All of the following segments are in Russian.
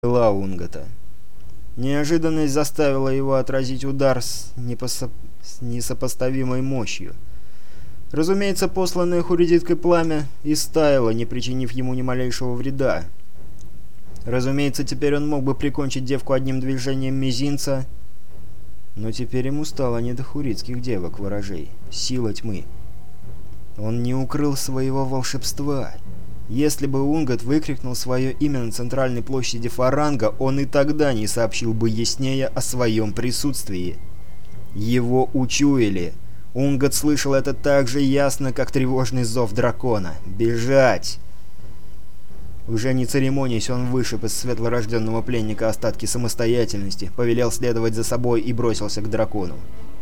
была Унгата. Неожиданность заставила его отразить удар с несопоставимой мощью. Разумеется, посланное Хуридиткой пламя истаяло, не причинив ему ни малейшего вреда. Разумеется, теперь он мог бы прикончить девку одним движением мизинца, но теперь ему стало не до хуридских девок-ворожей. Сила тьмы. Он не укрыл своего волшебства. Если бы Унгат выкрикнул свое имя на центральной площади Фаранга, он и тогда не сообщил бы яснее о своем присутствии. Его учуяли. Унгат слышал это так же ясно, как тревожный зов дракона. «Бежать!» Уже не церемонясь, он вышиб из светлорожденного пленника остатки самостоятельности, повелел следовать за собой и бросился к дракону.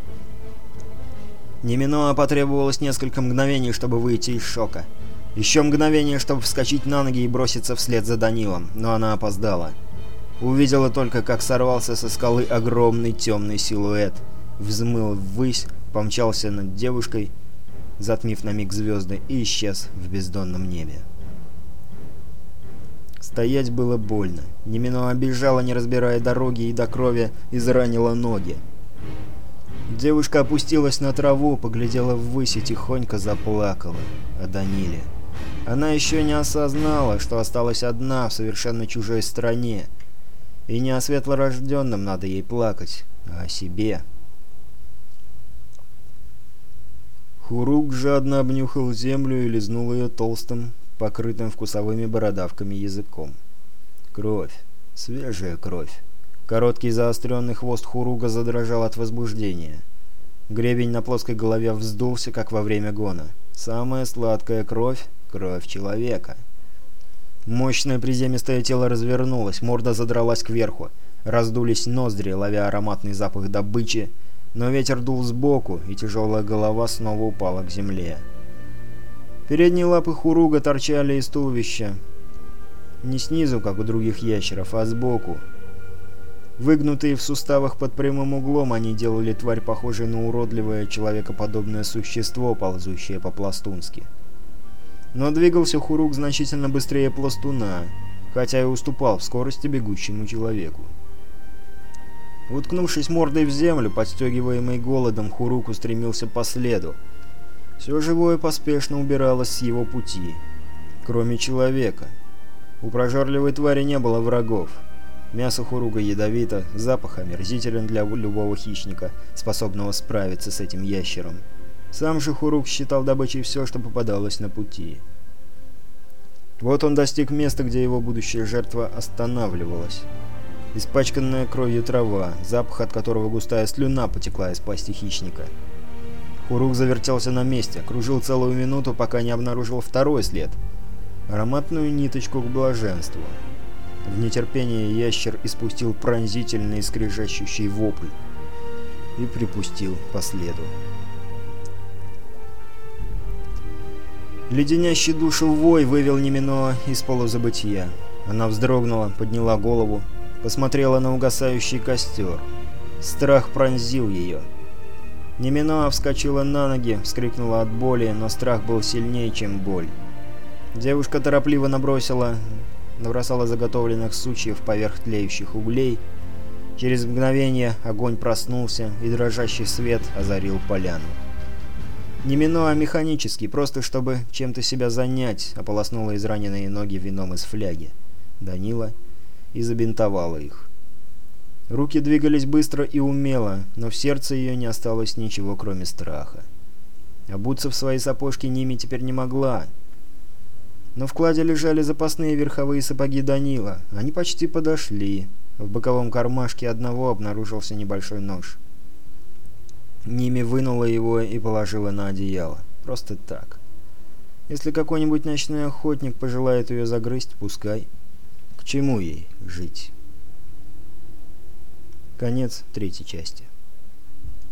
Неминуемо потребовалось несколько мгновений, чтобы выйти из шока. Еще мгновение, чтобы вскочить на ноги и броситься вслед за Данилом, но она опоздала. Увидела только, как сорвался со скалы огромный темный силуэт, взмыл ввысь, помчался над девушкой, затмив на миг звезды, и исчез в бездонном небе. Стоять было больно. Неминуемо бежала, не разбирая дороги, и до крови изранила ноги. Девушка опустилась на траву, поглядела ввысь и тихонько заплакала о Даниле. Она еще не осознала, что осталась одна в совершенно чужой стране. И не о светлорожденном надо ей плакать, а о себе. Хурук жадно обнюхал землю и лизнул ее толстым, покрытым вкусовыми бородавками языком. Кровь. Свежая кровь. Короткий заостренный хвост Хуруга задрожал от возбуждения. Гребень на плоской голове вздулся, как во время гона. Самая сладкая кровь — кровь человека. Мощное приземистое тело развернулось, морда задралась кверху. Раздулись ноздри, ловя ароматный запах добычи, но ветер дул сбоку, и тяжелая голова снова упала к земле. Передние лапы Хуруга торчали из туловища. Не снизу, как у других ящеров, а сбоку. Выгнутые в суставах под прямым углом, они делали тварь похожей на уродливое человекоподобное существо, ползущее по-пластунски. Но двигался Хурук значительно быстрее пластуна, хотя и уступал в скорости бегущему человеку. Уткнувшись мордой в землю, подстегиваемый голодом, Хурук устремился по следу. Все живое поспешно убиралось с его пути, кроме человека. У прожорливой твари не было врагов. Мясо Хуруга ядовито, запах омерзителен для любого хищника, способного справиться с этим ящером. Сам же Хурук считал добычей все, что попадалось на пути. Вот он достиг места, где его будущая жертва останавливалась. Испачканная кровью трава, запах от которого густая слюна потекла из пасти хищника. Хурук завертелся на месте, кружил целую минуту, пока не обнаружил второй след. Ароматную ниточку к блаженству. В нетерпении ящер испустил пронзительный скрежещущий вопль и припустил по следу. Леденящий душу вой вывел Немино из полузабытия. Она вздрогнула, подняла голову, посмотрела на угасающий костер. Страх пронзил ее. Немино вскочила на ноги, вскрикнула от боли, но страх был сильнее, чем боль. Девушка торопливо набросала заготовленных сучьев поверх тлеющих углей. Через мгновение огонь проснулся, и дрожащий свет озарил поляну. Немино механически, просто чтобы чем-то себя занять, ополоснула израненные ноги вином из фляги Данила и забинтовала их. Руки двигались быстро и умело, но в сердце ее не осталось ничего, кроме страха. Обуться в свои сапожки Ними теперь не могла. Но в кладе лежали запасные верховые сапоги Данила. Они почти подошли. В боковом кармашке одного обнаружился небольшой нож. Ними вынула его и положила на одеяло. Просто так. Если какой-нибудь ночной охотник пожелает ее загрызть, пускай. К чему ей жить? Конец третьей части.